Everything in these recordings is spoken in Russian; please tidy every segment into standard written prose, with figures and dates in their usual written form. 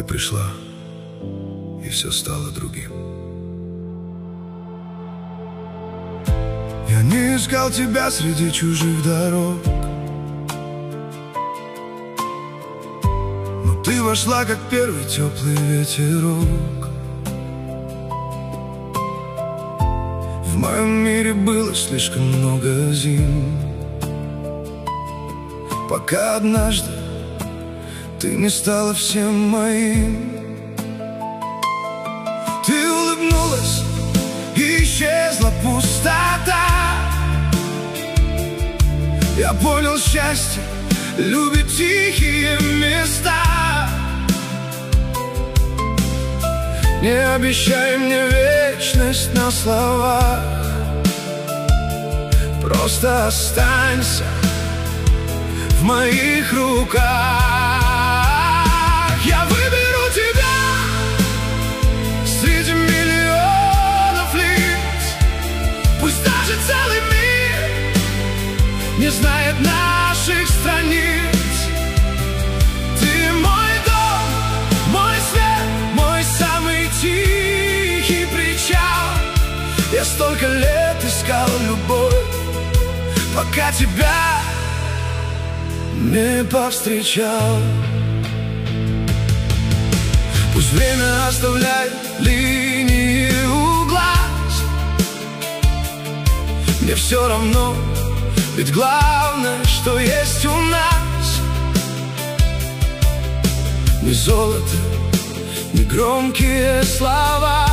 Ты пришла, и все стало другим. Я не искал тебя среди чужих дорог, но ты вошла, как первый теплый ветерок. В моем мире было слишком много зим, пока однажды ты не стала всем моим. Ты улыбнулась, и исчезла пустота. Я понял, счастье любит тихие места. Не обещай мне вечность на словах, просто останься в моих руках. Я выберу тебя среди миллионов лиц. Пусть даже целый мир не знает наших страниц. Ты мой дом, мой свет, мой самый тихий причал. Я столько лет искал любовь, пока тебя не повстречал. Пусть время оставляет линии у глаз, мне все равно, ведь главное, что есть у нас. Ни золото, ни громкие слова,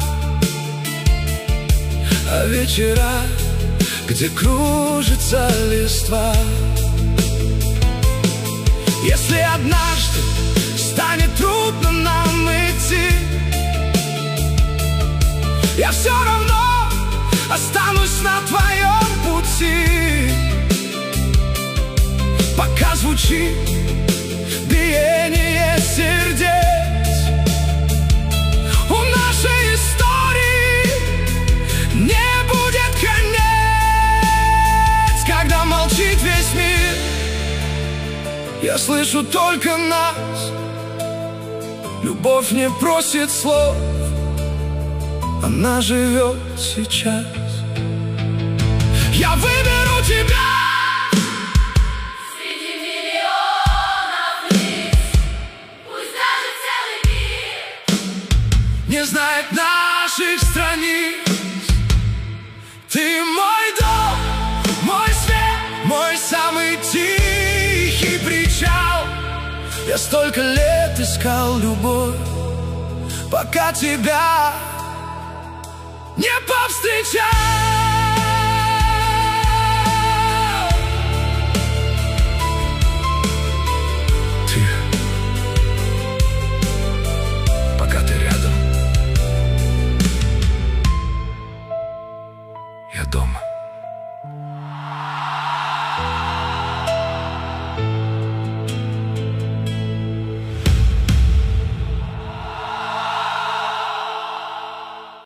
а вечера, где кружится листва. Если однажды станет трудно нам идти, я все равно останусь на твоем пути. Пока звучит биение сердец, у нашей истории не будет конец. Когда молчит весь мир, я слышу только нас. Любовь не просит слов, она живет сейчас. Я выберу тебя среди миллионов лиц. Пусть даже целый мир не знает наших страниц. Ты мой дом, мой свет, мой самый тихий причал. Я столько лет искал любовь, пока тебя не повстречал.